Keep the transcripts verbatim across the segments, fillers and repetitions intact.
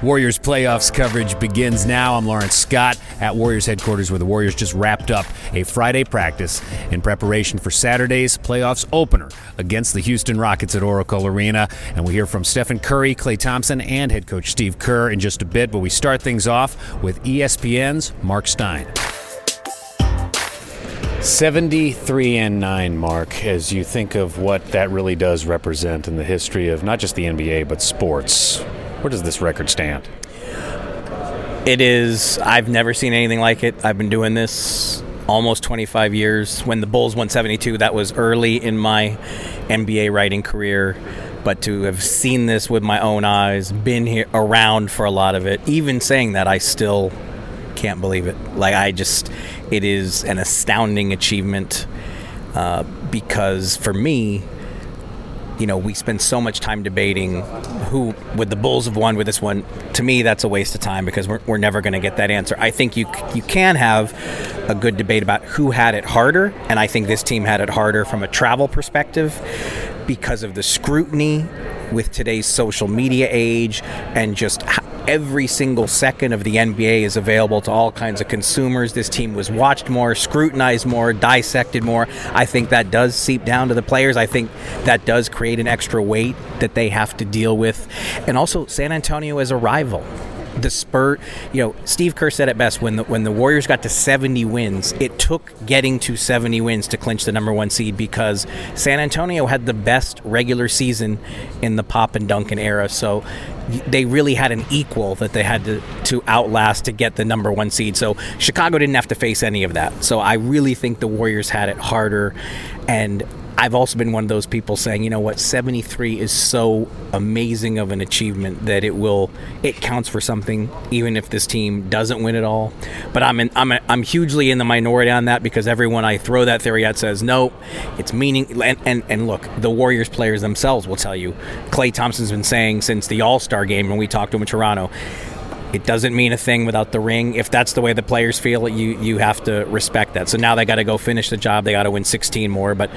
Warriors playoffs coverage begins now. I'm Lawrence Scott at Warriors headquarters, where the Warriors just wrapped up a Friday practice in preparation for Saturday's playoffs opener against the Houston Rockets at Oracle Arena. And we hear from Stephen Curry, Klay Thompson, and head coach Steve Kerr in just a bit. But we start things off with E S P N's Mark Stein. seventy-three and nine, Mark, as you think of what that really does represent in the history of not just the N B A, but sports. Where does this record stand? It is, I've never seen anything like it. I've been doing this almost twenty-five years. When the Bulls won seventy-two, that was early in my N B A writing career. But to have seen this with my own eyes, been here around for a lot of it, even saying that, I still can't believe it. Like, I just, it is an astounding achievement uh, because for me, you know, we spend so much time debating who, would the Bulls have won with this one. To me, that's a waste of time because we're, we're never going to get that answer. I think you you can have a good debate about who had it harder, and I think this team had it harder from a travel perspective because of the scrutiny with today's social media age and just every single second of the N B A is available to all kinds of consumers. This team was watched more, scrutinized more, dissected more. I think that does seep down to the players. I think that does create an extra weight that they have to deal with. And also, San Antonio as a rival. The Spurs, you know, Steve Kerr said it best, when the when the Warriors got to seventy wins, it took getting to seventy wins to clinch the number one seed because San Antonio had the best regular season in the Pop and Duncan era. So they really had an equal that they had to, to outlast to get the number one seed. So Chicago didn't have to face any of that. So I really think the Warriors had it harder. And I've also been one of those people saying, you know what, seventy-three is so amazing of an achievement that it will, it counts for something, even if this team doesn't win it all. But I'm in, I'm a, I'm hugely in the minority on that because everyone I throw that theory at says, no, it's meaning. And, and, and look, the Warriors players themselves will tell you, Klay Thompson's been saying since the All-Star game when we talked to him in Toronto, it doesn't mean a thing without the ring. If that's the way the players feel, you you have to respect that. So now they got to go finish the job. They got to win sixteen more. But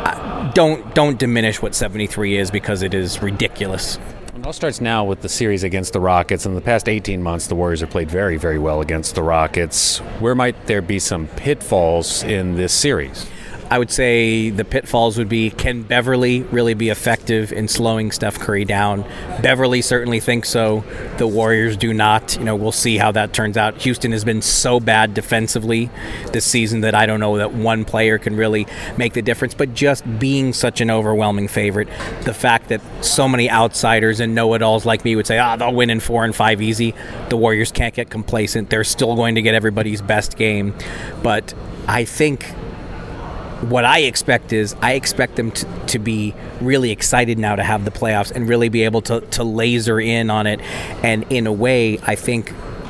don't don't diminish what seventy-three is because it is ridiculous. It all starts now with the series against the Rockets. In the past eighteen months, the Warriors have played very, very well against the Rockets. Where might there be some pitfalls in this series? I would say the pitfalls would be, can Beverly really be effective in slowing Steph Curry down? Beverly certainly thinks so. The Warriors do not. You know, we'll see how that turns out. Houston has been so bad defensively this season that I don't know that one player can really make the difference. But just being such an overwhelming favorite, the fact that so many outsiders and know-it-alls like me would say, ah, they'll win in four and five easy. The Warriors can't get complacent. They're still going to get everybody's best game. But I think what I expect is I expect them to, to be really excited now to have the playoffs and really be able to, to laser in on it. And in a way, I think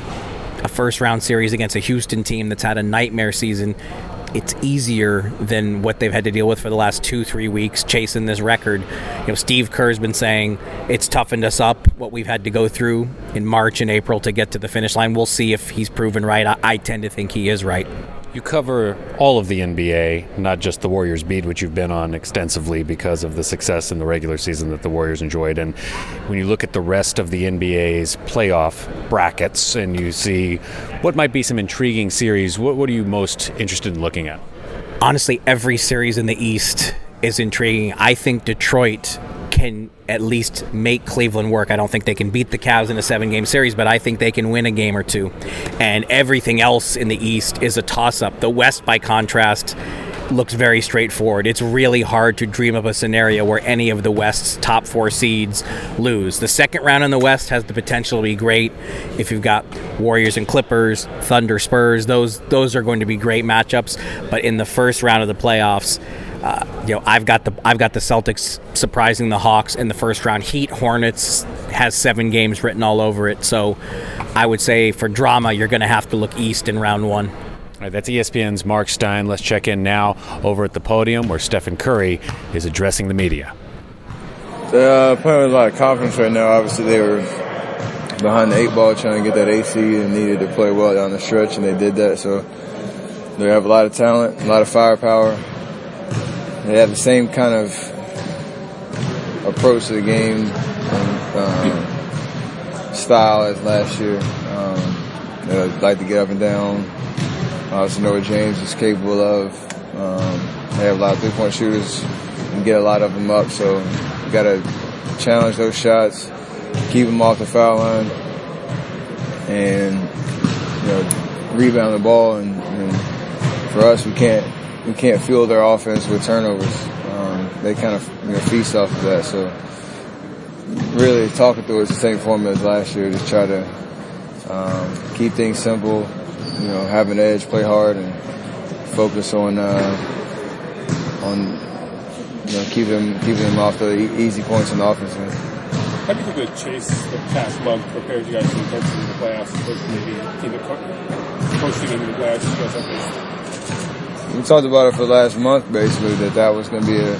a first-round series against a Houston team that's had a nightmare season, it's easier than what they've had to deal with for the last two, three weeks chasing this record. You know, Steve Kerr's been saying it's toughened us up, what we've had to go through in March and April to get to the finish line. We'll see if he's proven right. I, I tend to think he is right. You cover all of the N B A, not just the Warriors beat, which you've been on extensively because of the success in the regular season that the Warriors enjoyed. And when you look at the rest of the N B A's playoff brackets and you see what might be some intriguing series, what, what are you most interested in looking at? Honestly, every series in the East is intriguing. I think Detroit can at least make Cleveland work. I don't think they can beat the Cavs in a seven-game series, but I think they can win a game or two. And everything else in the East is a toss-up. The West, by contrast, looks very straightforward. It's really hard to dream up a scenario where any of the West's top four seeds lose. The second round in the West has the potential to be great. If you've got Warriors and Clippers, Thunder, Spurs, those those are going to be great matchups. But in the first round of the playoffs, Uh, you know, I've got the I've got the Celtics surprising the Hawks in the first round. Heat Hornets has seven games written all over it. So I would say for drama, you're going to have to look east in round one. All right, that's E S P N's Mark Stein. Let's check in now over at the podium where Stephen Curry is addressing the media. They're uh, playing with a lot of confidence right now. Obviously, they were behind the eight ball trying to get that A C and needed to play well down the stretch, and they did that. So they have a lot of talent, a lot of firepower. They have the same kind of approach to the game. And, um, style as last year. Um, they like to get up and down. I also know what James is capable of. Um, they have a lot of three-point shooters and get a lot of them up, so you got to challenge those shots, keep them off the foul line, and you know, rebound the ball. And, and for us, we can't we can't fuel their offense with turnovers. Um, they kind of you know, feast off of that. So really, talking through it's the same formula as last year. Just try to um, keep things simple. You know, have an edge, play hard, and focus on uh, on you know keep them keep them off the e- easy points in the offense. How do you think the chase the past month prepared you guys for the intensity of the playoffs, opposed to maybe a team that co- coaching into the playoffs you guys have faced? We talked about it for the last month, basically, that that was going to be a,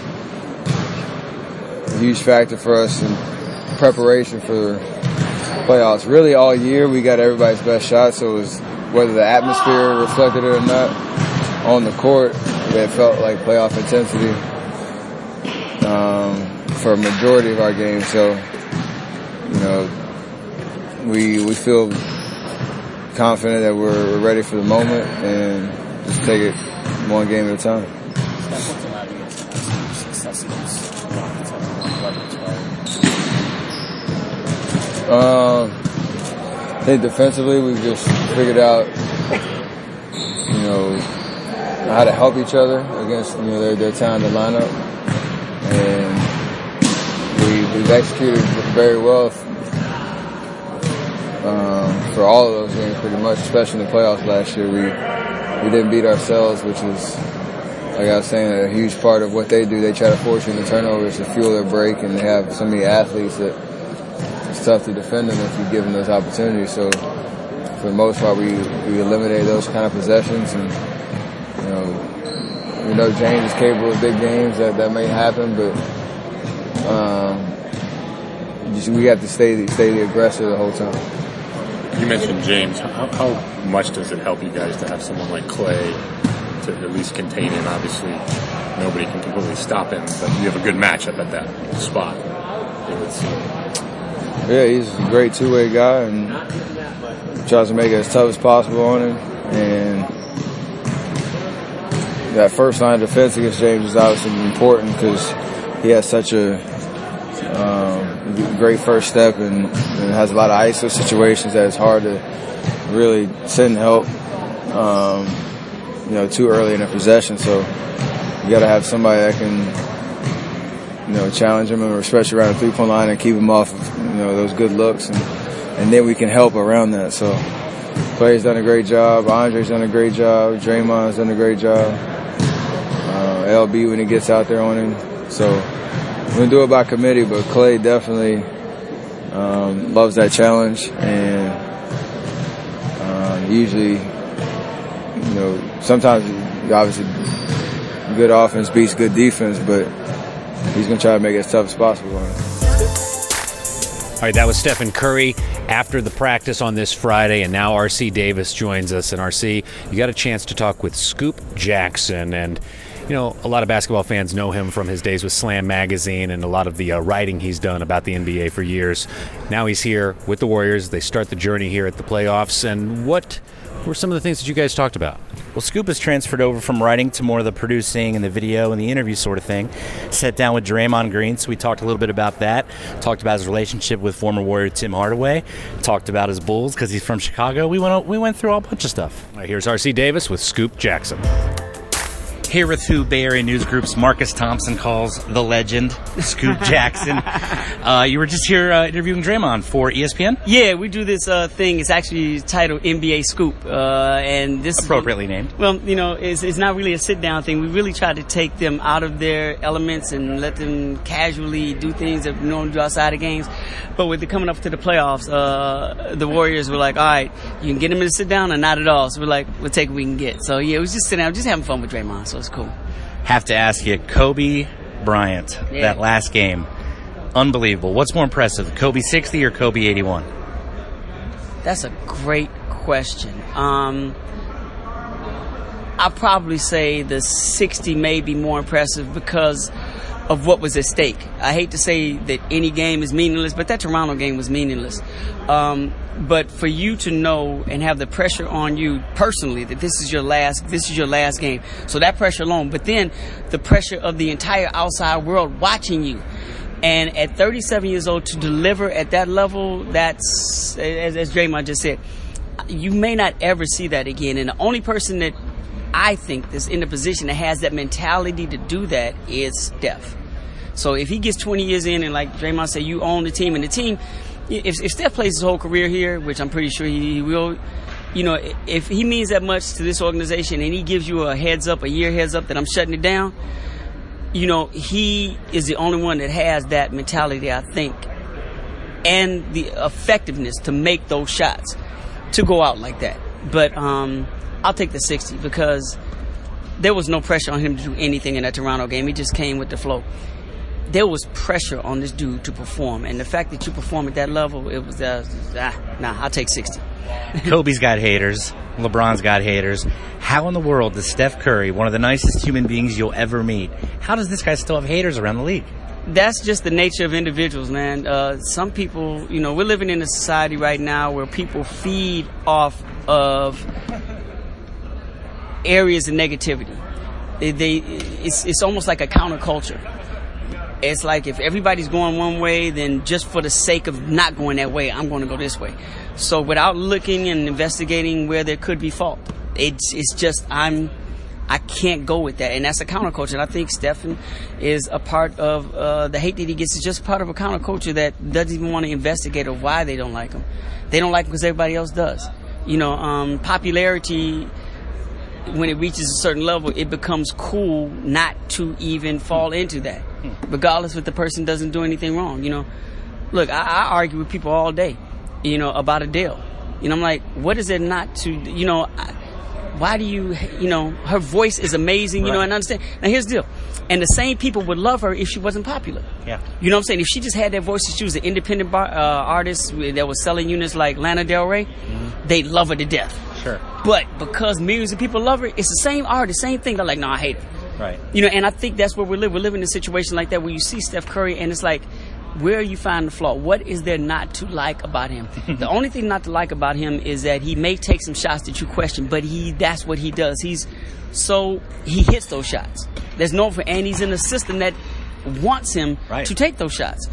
a huge factor for us in preparation for playoffs. Really, all year we got everybody's best shot, so it was whether the atmosphere reflected it or not on the court, it felt like playoff intensity um, for a majority of our games. So, you know, we we feel confident that we're, we're ready for the moment and just take it one game at a time. Um, I think defensively we've just figured out, you know, how to help each other against, you know, their, their talented lineup. And we, we've executed very well um, for all of those games pretty much, especially in the playoffs last year. We we didn't beat ourselves, which is, like I was saying, a huge part of what they do. They try to force you into turnovers to fuel their break, and they have so many athletes that it's tough to defend them if you give them those opportunities. So for the most part, we, we eliminate those kind of possessions. And, you know, we know James is capable of big games. That, that may happen, but um, just, we have to stay, stay the aggressor the whole time. You mentioned James. How, how much does it help you guys to have someone like Clay to at least contain him? Obviously, nobody can completely stop him, but you have a good matchup at that spot, it would seem. Yeah, he's a great two-way guy and tries to make it as tough as possible on him. And that first line of defense against James is obviously important because he has such a um, great first step and, and has a lot of I S O situations that it's hard to really send help, um, you know, too early in a possession. So you got to have somebody that can, you know, challenge him, especially around the three-point line, and keep him off of, you know, those good looks, and, and then we can help around that. So Clay's done a great job. Andre's done a great job. Draymond's done a great job. Uh, L B when he gets out there on him. So we're going to do it by committee, but Clay definitely um, loves that challenge, and uh, usually, you know, sometimes obviously good offense beats good defense, but he's going to try to make it as tough as possible on it. All right, that was Stephen Curry after the practice on this Friday, and now R C Davis joins us. And R C, you got a chance to talk with Scoop Jackson, and you know, a lot of basketball fans know him from his days with Slam Magazine and a lot of the uh, writing he's done about the N B A for years. Now he's here with the Warriors. They start the journey here at the playoffs. And what were some of the things that you guys talked about? Well, Scoop has transferred over from writing to more of the producing and the video and the interview sort of thing. Sat down with Draymond Green, so we talked a little bit about that. Talked about his relationship with former Warrior Tim Hardaway. Talked about his Bulls because he's from Chicago. We went we went through a bunch of stuff. All right, here's R C Davis with Scoop Jackson. Here with who Bay Area News Group's Marcus Thompson calls the legend, Scoop Jackson. Uh, you were just here uh, interviewing Draymond for E S P N? Yeah, we do this uh, thing. It's actually titled N B A Scoop. Uh, and this Appropriately is, named. Well, you know, it's, it's not really a sit-down thing. We really try to take them out of their elements and let them casually do things that we normally do outside of games. But with the coming up to the playoffs, uh, the Warriors were like, all right, you can get them to sit down or not at all. So we're like, we'll take what we can get. So, yeah, it was just sitting down, just having fun with Draymond. So it's cool. Have to ask you, Kobe Bryant, Yeah. that last game, unbelievable. What's more impressive, Kobe sixty or Kobe eighty-one? That's a great question. Um, I'll probably say the sixty may be more impressive because of what was at stake. I hate to say that any game is meaningless, but that Toronto game was meaningless. Um, but for you to know and have the pressure on you personally that this is your last, this is your last game. So that pressure alone, but then the pressure of the entire outside world watching you. And at thirty-seven years old to deliver at that level, that's, as, as Draymond just said, you may not ever see that again. And the only person that I think that's in the position that has that mentality to do that is Steph. So if he gets twenty years in and like Draymond said, you own the team, and the team, if, if Steph plays his whole career here, which I'm pretty sure he, he will, you know, if he means that much to this organization and he gives you a heads up, a year heads up that I'm shutting it down, you know, he is the only one that has that mentality, I think, and the effectiveness to make those shots, to go out like that. But um, I'll take the sixty because there was no pressure on him to do anything in that Toronto game. He just came with the flow. There was pressure on this dude to perform, and the fact that you perform at that level, it was, uh, ah, nah, I'll take sixty. Kobe's got haters. LeBron's got haters. How in the world does Steph Curry, one of the nicest human beings you'll ever meet, how does this guy still have haters around the league? That's just the nature of individuals, man. Uh, some people, you know, we're living in a society right now where people feed off of areas of negativity. They, they it's, it's almost like a counterculture. It's like if everybody's going one way, then just for the sake of not going that way, I'm going to go this way. So without looking and investigating where there could be fault, it's it's just I'm I can't go with that, and that's a counterculture. And I think Stephen is a part of uh, the hate that he gets is just part of a counterculture that doesn't even want to investigate or why they don't like him. They don't like him because everybody else does. You know, um, popularity, when it reaches a certain level, it becomes cool not to even fall into that, regardless if the person doesn't do anything wrong. You know, look, I, I argue with people all day, you know, about Adele. You know, I'm like, what is there not to, you know, I, why do you, you know, her voice is amazing, you right. know, and I understand. Now, here's the deal. And the same people would love her if she wasn't popular. Yeah. You know what I'm saying? If she just had that voice, if she was an independent bar, uh, artist that was selling units like Lana Del Rey, mm-hmm. they'd love her to death. Sure. But because millions of people love her, it's the same artist, same thing. They're like, no, I hate her. Right. You know, and I think that's where we live. We're living in a situation like that where you see Steph Curry and it's like, where are you finding the flaw? What is there not to like about him? The only thing not to like about him is that he may take some shots that you question, but he that's what he does. He's so he hits those shots. There's no for and he's in a system that wants him right. to take those shots.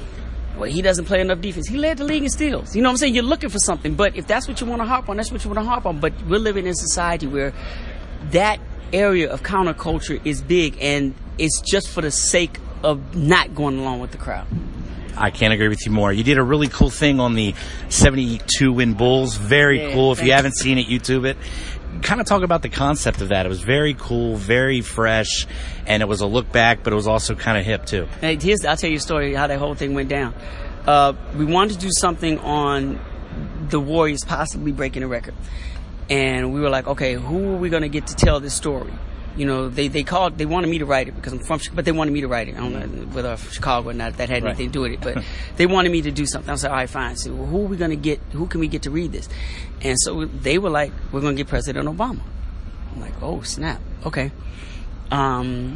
Well, he doesn't play enough defense. He led the league in steals. You know what I'm saying? You're looking for something, but if that's what you want to harp on, that's what you want to harp on. But we're living in a society where that area of counterculture is big, and it's just for the sake of not going along with the crowd. I can't agree with you more. You did a really cool thing on the seventy-two win Bulls. Very yeah, cool. If you haven't seen it, YouTube it. Kind of talk about the concept of that. It was very cool, very fresh, and it was a look back, but it was also kind of hip too. Hey, here's, I'll tell you a story how that whole thing went down. Uh, we wanted to do something on the Warriors possibly breaking a record. And we were like, okay, who are we going to get to tell this story? You know, they, they called, they wanted me to write it because I'm from Chicago, but they wanted me to write it. I don't know whether I'm from Chicago or not, if that had right. anything to do with it, but they wanted me to do something. I was like, all right, fine. So, well, who are we going to get, who can we get to read this? And so they were like, we're going to get President Obama. I'm like, oh, snap. Okay. Um,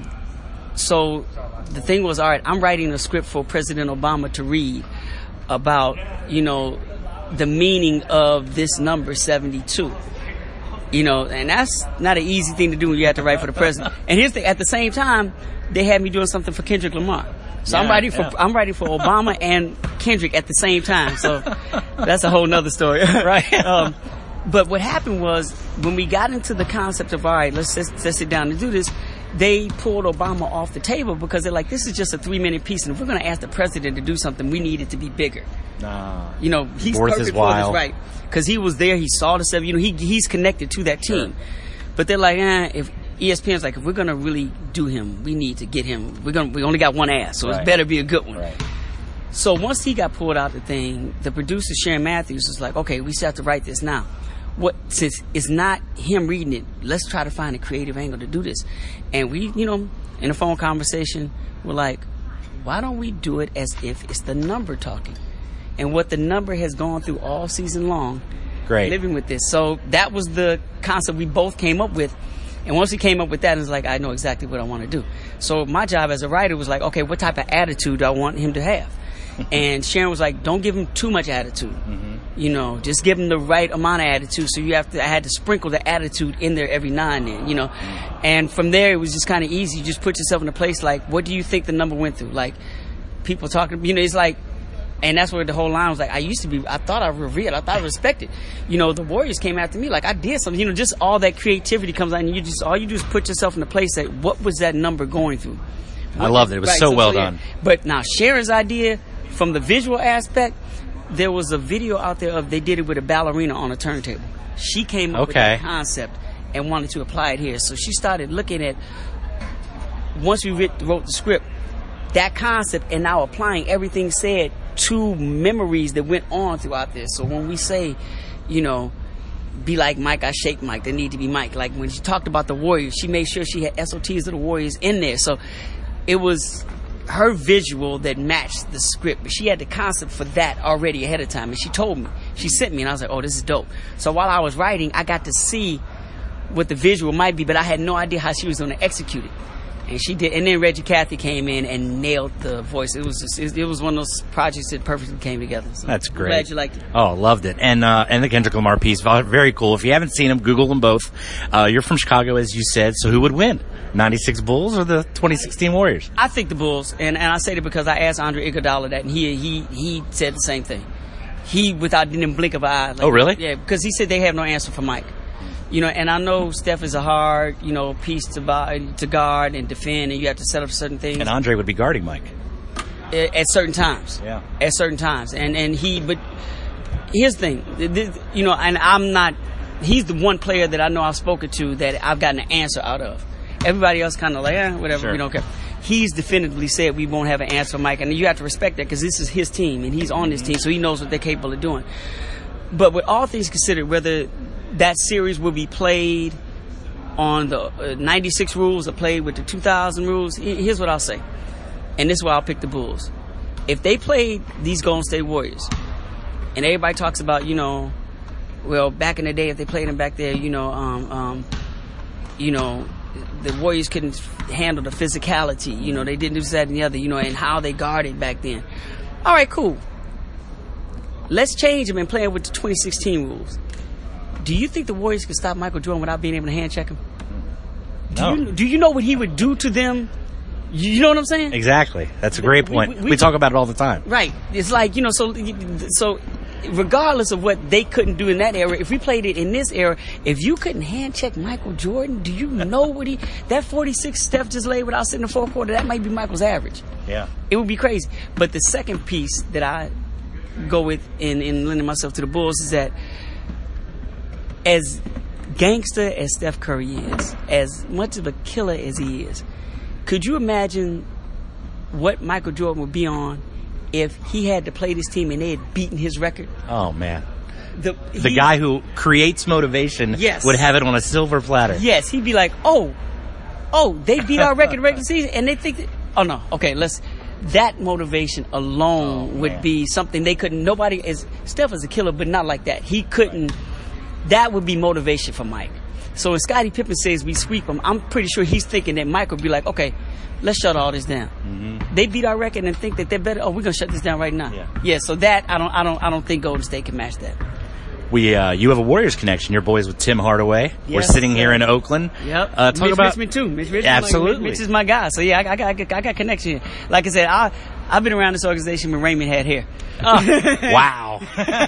so the thing was, all right, I'm writing a script for President Obama to read about, you know, the meaning of this number seventy-two. You know, and that's not an easy thing to do when you have to write for the president. And here's the, at the same time, they had me doing something for Kendrick Lamar. So yeah, I'm writing for yeah. I'm writing for Obama and Kendrick at the same time. So that's a whole nother story, right? Um, but what happened was when we got into the concept of all right, let's let's, let's sit down and do this. They pulled Obama off the table because they're like, this is just a three minute piece, and if we're going to ask the president to do something, we need it to be bigger. Nah, you know, he's worth his while, right? Because he was there, he saw the seven. You know, he he's connected to that team. Sure. But they're like, eh, if E S P N's like, if we're going to really do him, we need to get him. We're going we only got one ass, so right. it's better be a good one. Right. So once he got pulled out the thing, the producer Sharon Matthews was like, okay, we still have to write this now. What since it's not him reading it, let's try to find a creative angle to do this. And we, you know, in a phone conversation, we're like, why don't we do it as if it's the number talking? And what the number has gone through all season long, Great. living with this. So that was the concept we both came up with. And once he came up with that, it's like, I know exactly what I want to do. So my job as a writer was like, okay, what type of attitude do I want him to have? And Sharon was like, don't give him too much attitude. Mm-hmm. You know, just give him the right amount of attitude. So you have to, I had to sprinkle the attitude in there every now and then, you know. And from there, it was just kind of easy. You just put yourself in a place like, what do you think the number went through? Like, people talking, you know, it's like, and that's where the whole line was like, I used to be, I thought I revered, I thought I respected. You know, the Warriors came after me like I did something. You know, just all that creativity comes out, and you just, all you do is put yourself in a place that, what was that number going through? What I loved it. It was right, so, so well so, yeah. done. But now, Sharon's idea, from the visual aspect, there was a video out there of they did it with a ballerina on a turntable. She came up okay. with that concept and wanted to apply it here. So she started looking at, once we writ, wrote the script, that concept, and now applying everything said to memories that went on throughout this. So when we say, you know, be like Mike, I shake Mike, there need to be Mike. Like when she talked about the Warriors, she made sure she had S O Ts of the Warriors in there. So it was her visual that matched the script, but she had the concept for that already ahead of time, and she told me, she sent me, and I was like, oh, this is dope. So while I was writing, I got to see what the visual might be, but I had no idea how she was going to execute it, and she did. And then Reggie Cathy came in and nailed the voice. It was just, it, it was one of those projects that perfectly came together. So That's great. I'm glad you liked it. Oh, loved it. And uh, and the Kendrick Lamar piece, very cool. If you haven't seen them, Google them both. Uh, you're from Chicago, as you said, so who would win? ninety-six Bulls or the twenty sixteen Warriors? I think the Bulls, and, and I say that because I asked Andre Iguodala that, and he he he said the same thing. He, without didn't blink of an eye. Like, oh, really? Yeah, because he said they have no answer for Mike. You know, and I know Steph is a hard, you know, piece to buy, to guard and defend, and you have to set up certain things. And Andre would be guarding Mike at, at certain times. Yeah. At certain times, and and he, but here's the thing, this, you know, and I'm not. He's the one player that I know I've spoken to that I've gotten an answer out of. Everybody else kind of like, eh, whatever, sure. we don't care. He's definitively said we won't have an answer for Mike, and you have to respect that because this is his team, and he's on this team, so he knows what they're capable of doing. But with all things considered, whether that series will be played on the uh, ninety-six rules or played with the two thousand rules, here's what I'll say, and this is why I'll pick the Bulls. If they played these Golden State Warriors, and everybody talks about, you know, well, back in the day, if they played them back there, you know, um, um, you know, the Warriors couldn't handle the physicality. You know, they didn't do this, that, and the other, you know, and how they guarded back then. All right, cool. Let's change them and play with the twenty sixteen rules. Do you think the Warriors could stop Michael Jordan without being able to hand check him? No. Do you, do you know what he would do to them? You know what I'm saying? Exactly. That's a great point. We, we, we, we talk about it all the time. Right. It's like, you know, so so regardless of what they couldn't do in that era, if we played it in this era, if you couldn't hand check Michael Jordan, do you know what he, that forty-six Steph just laid without sitting in the fourth quarter, that might be Michael's average. Yeah. It would be crazy. But the second piece that I go with in, in lending myself to the Bulls is that as gangster as Steph Curry is, as much of a killer as he is, could you imagine what Michael Jordan would be on if he had to play this team and they had beaten his record? Oh, man. The, the guy who creates motivation yes. would have it on a silver platter. Yes, he'd be like, oh, oh, they beat our record regular season, and they think, that, oh, no, okay, let's, that motivation alone oh, would man. be something they couldn't, nobody is, Steph is a killer, but not like that. He couldn't, that would be motivation for Mike. So when Scottie Pippen says we sweep him, I'm pretty sure he's thinking that Mike would be like, okay, let's shut all this down. Mm-hmm. They beat our record and think that they're better. Oh, we're gonna shut this down right now. Yeah. yeah. So that I don't, I don't, I don't think Golden State can match that. We, uh, you have a Warriors connection. Your boys with Tim Hardaway. Yes, We're sitting sir. here in Oakland. Yep. Uh, talk Mitch about Richmond too. Mitch Richmond. Absolutely. Like, Mitch is my guy. So yeah, I, I got, I got, I got connection here. Like I said, I, I've been around this organization when Raymond had hair. Oh, wow.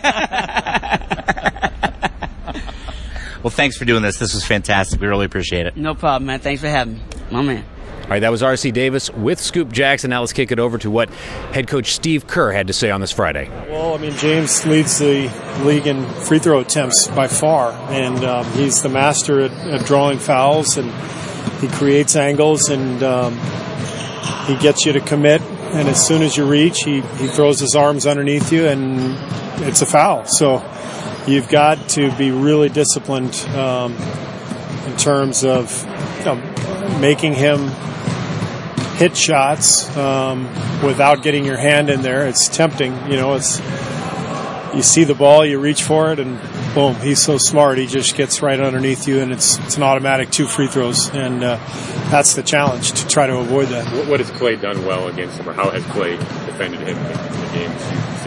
Well, thanks for doing this. This was fantastic. We really appreciate it. No problem, man. Thanks for having me. My man. All right, that was R C Davis with Scoop Jackson. Now let's kick it over to what head coach Steve Kerr had to say on this Friday. Well, I mean, James leads the league in free throw attempts by far, and um, he's the master at, at drawing fouls, and he creates angles, and um, he gets you to commit, and as soon as you reach, he, he throws his arms underneath you, and it's a foul. So you've got to be really disciplined um, in terms of you know, making him hit shots um, without getting your hand in there. It's tempting, you know. It's you see the ball, you reach for it, and boom. He's so smart. He just gets right underneath you, and it's it's an automatic two free throws, and uh, that's the challenge, to try to avoid that. What, what has Clay done well against him, or how has Clay defended him in the games you've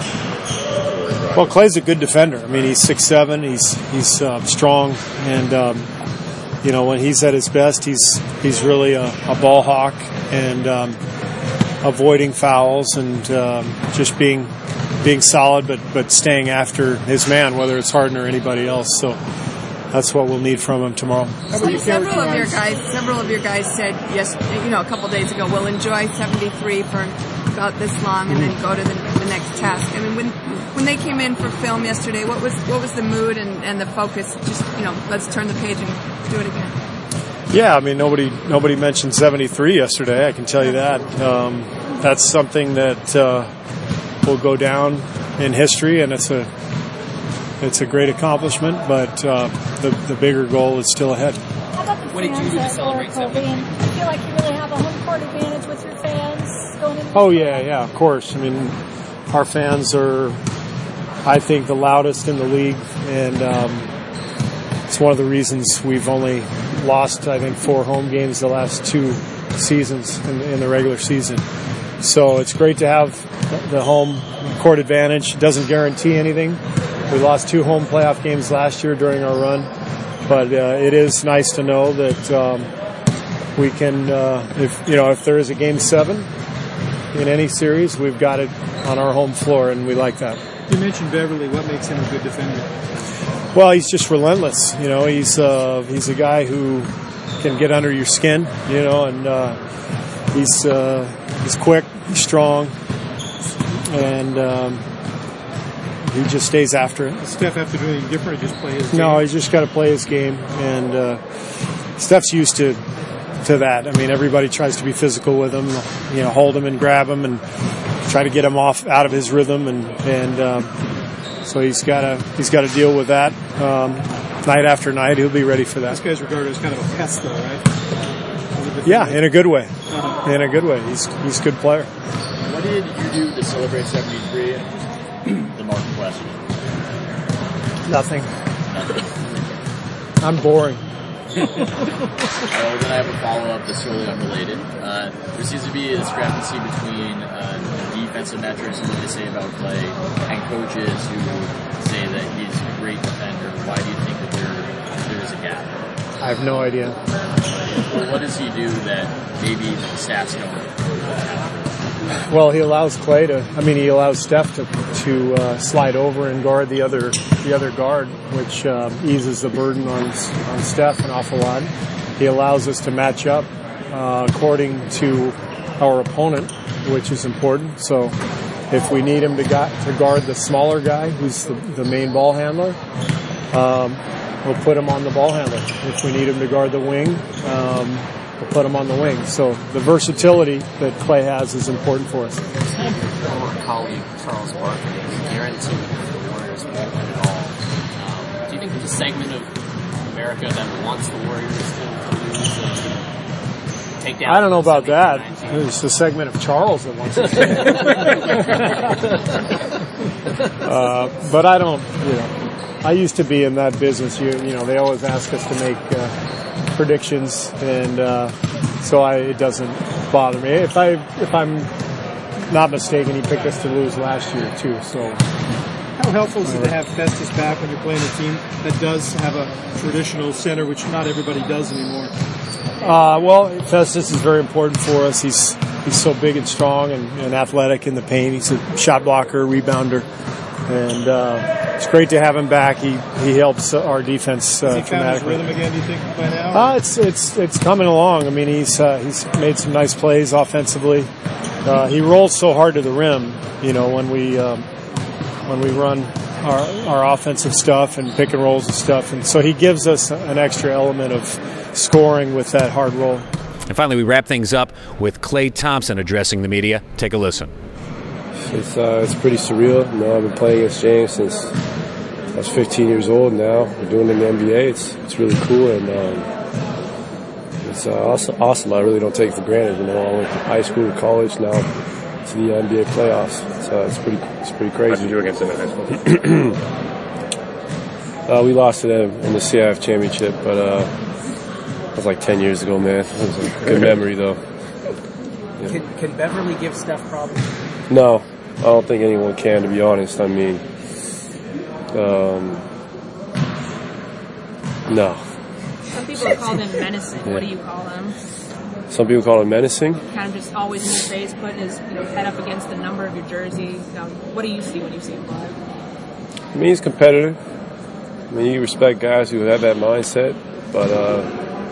seen? Well, Clay's a good defender. I mean, he's six seven. He's he's uh, strong, and um, you know, when he's at his best, he's he's really a, a ball hawk, and um, avoiding fouls, and um, just being being solid, but but staying after his man, whether it's Harden or anybody else. So that's what we'll need from him tomorrow. So several of your guys, several of your guys said yes, you know, a couple days ago, we'll enjoy seventy-three for about this long, and then go to the, the next task. I mean, when when they came in for film yesterday, what was what was the mood and, and the focus? Just, you know, let's turn the page and do it again. Yeah, I mean, nobody nobody mentioned seventy-three yesterday. I can tell you that. Um, that's something that uh, will go down in history, and it's a it's a great accomplishment. But uh, the the bigger goal is still ahead. How about the what did you do to celebrate seventy-three? Do you feel like you really have a home court advantage with your fans going into? Oh yeah, yeah, of course. I mean, our fans are, I think, the loudest in the league, and um, it's one of the reasons we've only lost, I think, four home games the last two seasons in, in the regular season. So it's great to have the home court advantage. It doesn't guarantee anything. We lost two home playoff games last year during our run, but uh, it is nice to know that um, we can, uh, if you know, if there is a game seven in any series, we've got it on our home floor, and we like that. You mentioned Beverly. What makes him a good defender? Well, he's just relentless. You know, he's uh, he's a guy who can get under your skin. You know, and uh, he's uh, he's quick, he's strong, and um, he just stays after it. Does Steph have to do anything different, or just play his game? No, he's just got to play his game, and uh, Steph's used to to that. I mean, everybody tries to be physical with him. You know, hold him and grab him and try to get him off out of his rhythm, and and. Um, So he's got to he's got to deal with that um, night after night. He'll be ready for that. This guy's regarded as kind of a pest, though, right? Yeah, in a good way. Uh-huh. In a good way. He's he's a good player. What did you do to celebrate seventy-three? The Martin question. Nothing. I'm boring. Well, then I have a follow-up that's totally unrelated. Uh, there seems to be a discrepancy between uh, defensive metrics and what they say about Clay and coaches who say that he's a great defender. Why do you think that there, there is a gap? I have no idea. Well, what does he do that maybe the stats don't have? Well, he allows Clay to, I mean, he allows Steph to, to uh, slide over and guard the other the other guard, which uh, eases the burden on on Steph an awful lot. He allows us to match up uh, according to our opponent, which is important. So if we need him to, got, to guard the smaller guy, who's the, the main ball handler, um, we'll put him on the ball handler. If we need him to guard the wing, um, we'll put him on the wing. So the versatility that Clay has is important for us. Former colleague Charles Barkley guaranteed the Warriors won't win it all. Um, do you think there's a segment of America that wants the Warriors to lose and take down? I don't know about that. There's a segment of Charles that wants to. uh, but I don't. You know, I used to be in that business. You, you know, they always ask us to make uh, predictions, and uh, so I, it doesn't bother me. If I if I'm not mistaken, he picked us to lose last year too. So, how helpful is it to have Festus back when you're playing a team that does have a traditional center, which not everybody does anymore? Uh, well, Festus is very important for us. He's he's so big and strong and, and athletic in the paint. He's a shot blocker, rebounder, and uh, it's great to have him back. He he helps our defense uh, Has he found his dramatically. rhythm again, do you think, by now? Uh, it's it's it's coming along. I mean, he's uh, he's made some nice plays offensively. Uh, he rolls so hard to the rim, you know, when we um, when we run our our offensive stuff and pick and rolls and stuff, and so he gives us an extra element of scoring with that hard roll. And finally, we wrap things up with Klay Thompson addressing the media. Take a listen. It's uh, it's pretty surreal. You know, I've been playing against James since I was fifteen years old. Now we're doing it in the N B A. It's it's really cool, and um, it's uh, awesome, awesome. I really don't take it for granted. You know, I went to high school, college, now to the N B A playoffs. It's uh, it's pretty it's pretty crazy. How did you do against him in high school? Uh, we lost to them in the C I F championship, but uh, that was like ten years ago, man. It was a good memory, though. Yeah. Can, can Beverly give Steph problems? No, I don't think anyone can, to be honest. I mean, um, no. Some people have called him menacing. Yeah. What do you call him? Some people call him menacing. Kind of just always in your face, putting his you know, head up against the number of your jersey. You know, what do you see when you see him live? I mean, he's competitive. I mean, you respect guys who have that mindset, but uh,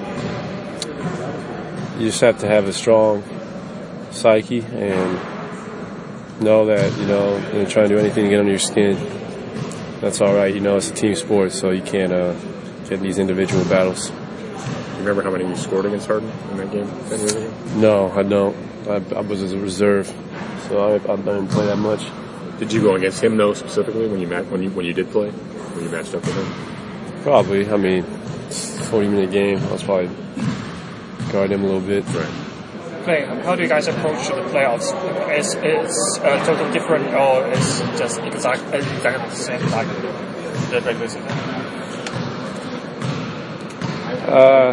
you just have to have a strong psyche and know that, you know, you're going to try and do anything to get under your skin. That's all right. You know, it's a team sport, so you can't uh, get in these individual battles. You remember how many you scored against Harden in that game ten years ago? No, I don't. I, I was as a reserve, so I, I didn't play that much. Did you go against him, though, specifically, when you, met, when you, when you did play? When you matched up with him? Probably. I mean, it's a forty-minute game. I was probably guarding him a little bit. Right. Clay, how do you guys approach the playoffs? Is it uh, totally different, or is it just exact, exactly the same like the regular season? Uh,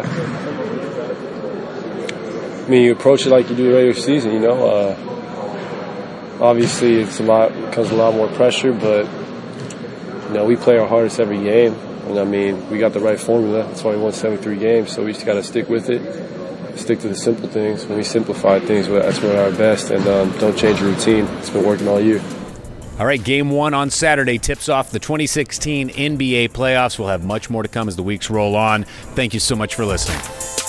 I mean, you approach it like you do the regular season, you know. Uh, obviously, it's a lot, it comes with a lot more pressure, but, you know, we play our hardest every game. And, I mean, we got the right formula. That's why we won seventy-three games, so we just got to stick with it, stick to the simple things. When we simplify things, that's when we're our best, and um, don't change your routine. It's been working all year. All right, game one on Saturday tips off the twenty sixteen N B A playoffs. We'll have much more to come as the weeks roll on. Thank you so much for listening.